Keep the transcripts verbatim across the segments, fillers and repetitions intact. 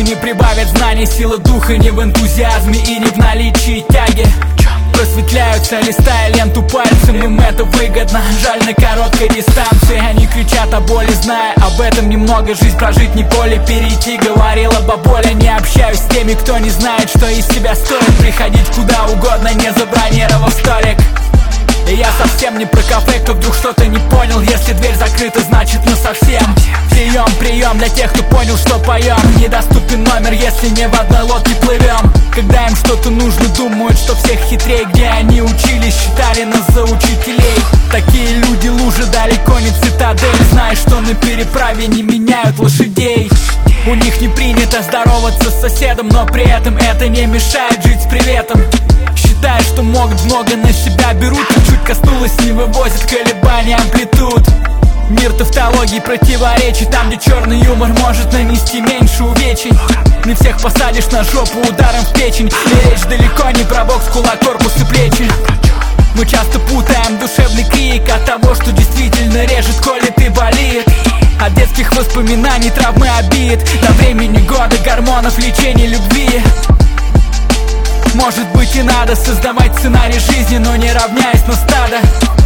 не прибавят знаний, сила духа не в энтузиазме и не в наличии тяги. Просветляются, листая ленту пальцем, им это выгодно. Жаль, на короткой дистанции они кричат о боли, зная об этом немного. Жизнь прожить не поле перейти, говорила бабуля. Не общаюсь с теми, кто не знает, что из себя стоит приходить куда угодно, не забронировав столик. И я совсем не про кафе, кто вдруг что-то не понял. Если дверь закрыта, значит ну совсем. Прием, прием для тех, кто понял, что поем. Недоступен номер, если не в одной лодке плывем. Когда им что-то нужно, думают, что всех хитрее. Где они учились, считали нас за учителей. Такие люди лужи, далеко не цитадель. Знаешь, что на переправе не меняют лошадей. У них не принято здороваться с соседом, но при этом это не мешает жить с приветом. Считая, что могут, много на себя берут. Чуть коснулась, не вывозит колебания амплитуд. Мир тавтологии, противоречий. Там, где черный юмор может нанести меньше увечий. Не всех посадишь на жопу ударом в печень. И речь далеко не про бокс, кулак, корпус и плечи. Мы часто путаем душевный крик от того, что действительно режет, коли ты болит. От детских воспоминаний, травмы, обид до времени года, гормонов, лечения, любви. Может быть и надо создавать сценарий жизни, но не равняясь на стадо.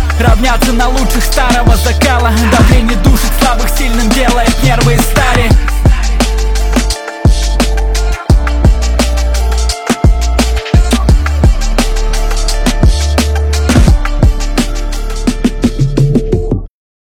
Равняться на лучших старого закала. Давление душит слабых, сильным делает нервы из стали.